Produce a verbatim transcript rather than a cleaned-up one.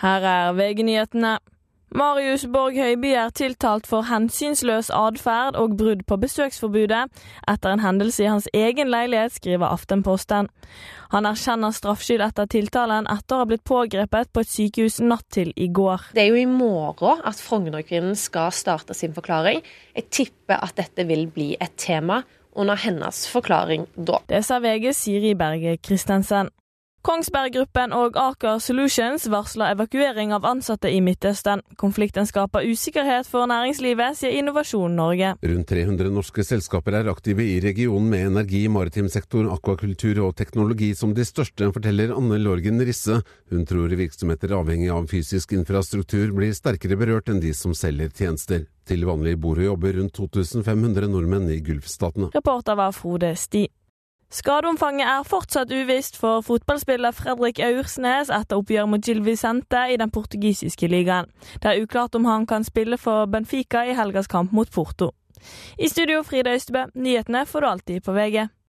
Her er V G-nyhetene. Marius Borghøiby er tiltalt for hensynsløs adferd og brudd på besøksforbudet etter en hendelse i hans egen leilighet, skriver Aftenposten. Han erkjenner straffskyld etter tiltalen etter å ha blitt pågrepet på et sykehus natt til i går. Det er jo i morgen at Frognerkvinnen skal starte sin forklaring. Jeg tipper at dette vil bli et tema under hennes forklaring da. Det sa V G Siri Berge Christensen. Kongsberg-gruppen og Aker Solutions varsler evakuering av ansatte i Midtøsten. Konflikten skaper usikkerhet for næringslivet, sier Innovasjon Norge. Rundt tre hundre norske selskaper er aktive i regionen med energi, maritim sektor, akvakultur og teknologi som de største, forteller Anne Lorgen Risse. Hun tror virksomheter avhengig av fysisk infrastruktur blir sterkere berørt enn de som selger tjenester. Til vanlig bor og jobber rundt to tusen fem hundre nordmenn i Gulfstatene. Reporter var Frode Sti. Skadeomfanget er fortsatt uvisst for fotballspiller Fredrik Aursnes etter oppgjør mot Gil Vicente i den portugisiske ligaen. Det er uklart om han kan spille for Benfica i helgas kamp mot Porto. I studio Frida Østebø, nyhetene får du alltid på V G.